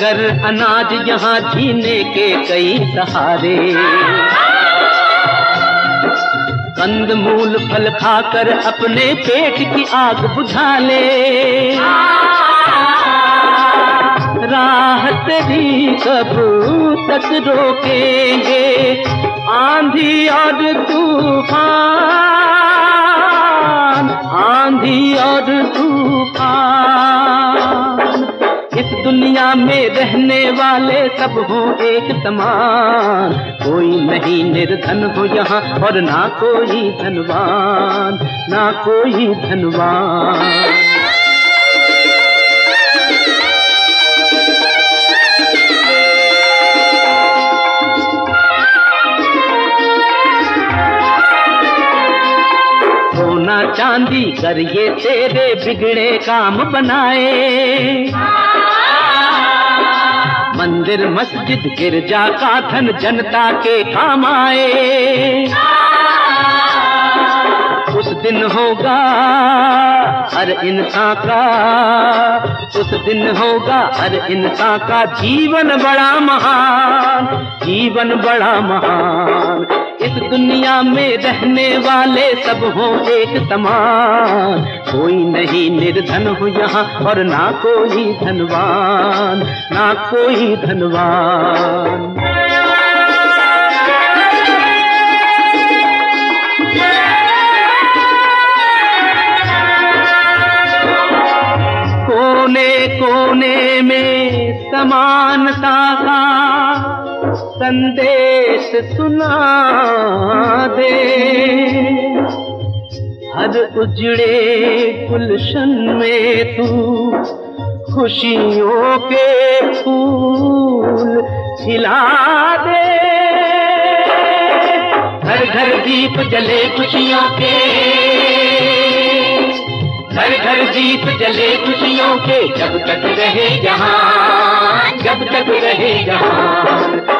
मगर अनाज यहाँ जीने के कई सहारे। कंद मूल फल खाकर अपने पेट की आग बुझा ले। राह तेरी कब तक रोकेंगे आंधी और तूफान, आंधी और तूफान। इस दुनिया में रहने वाले सब हों एक समान, कोई नहीं निर्धन हो यहाँ और ना कोई धनवान, ना कोई धनवान। सोना चांदी कर ये तेरे बिगड़े काम बनाए। मंदिर मस्जिद गिरजा का धन जनता के काम आए। उस दिन होगा हर इंसान का, उस दिन होगा हर इंसान का जीवन बड़ा महान, जीवन बड़ा महान। इस दुनिया में रहने वाले सब हों एक समान, कोई नहीं निर्धन हो यहाँ और ना कोई धनवान, ना कोई धनवान। कोने कोने में समानता का संदेश सुना दे। हर उजड़े गुलशन में तू खुशियों के फूल खिला दे। घर घर दीप जले खुशियों के, घर घर दीप जले खुशियों के, जब तक रहे जहां, जब तक रहे जहां।